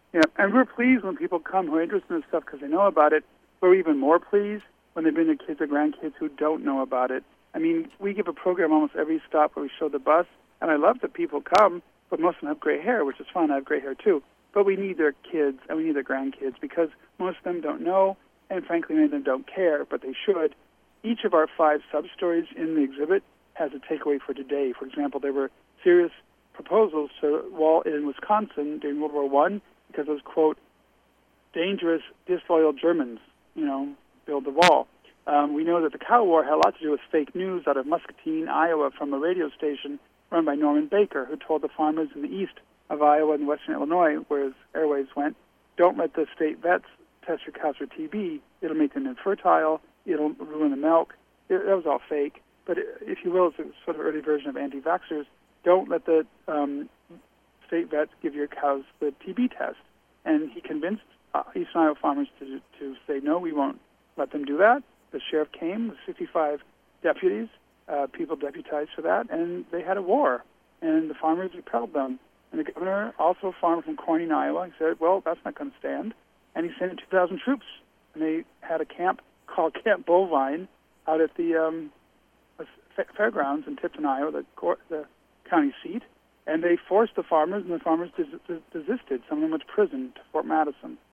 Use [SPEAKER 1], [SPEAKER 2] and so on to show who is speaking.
[SPEAKER 1] Yeah, and we're pleased when people come who are interested in this stuff because they know about it. We're even more pleased when they bring their kids or grandkids who don't know about it. I mean, we give a program almost every stop where we show the bus, and I love that people come, but most of them have gray hair, which is fine. I have gray hair too. But we need their kids and we need their grandkids because most of them don't know, and frankly, many of them don't care, but they should. Each of our 5 sub-stories in the exhibit has a takeaway for today. For example, there were serious proposals to wall in Wisconsin during World War I because it was, quote, dangerous, disloyal Germans, build the wall. We know that the Cow War had a lot to do with fake news out of Muscatine, Iowa, from a radio station run by Norman Baker, who told the farmers in the east of Iowa and western Illinois, where his airwaves went, don't let the state vets test your cows for TB. It'll make them infertile. It'll ruin the milk. That was all fake. But if you will, it's a sort of early version of anti-vaxxers. Don't let the state vets give your cows the TB test. And he convinced Eastern Iowa farmers to say, no, we won't let them do that. The sheriff came with 65 deputies, people deputized for that, and they had a war. And the farmers repelled them. And the governor, also a farmer from Corning, Iowa, he said, well, that's not going to stand. And he sent in 2,000 troops. And they had a camp called Camp Bovine out at the fairgrounds in Tipton, Iowa, the county seat. And they forced the farmers, and the farmers desisted. Some of them went to prison, to Fort Madison.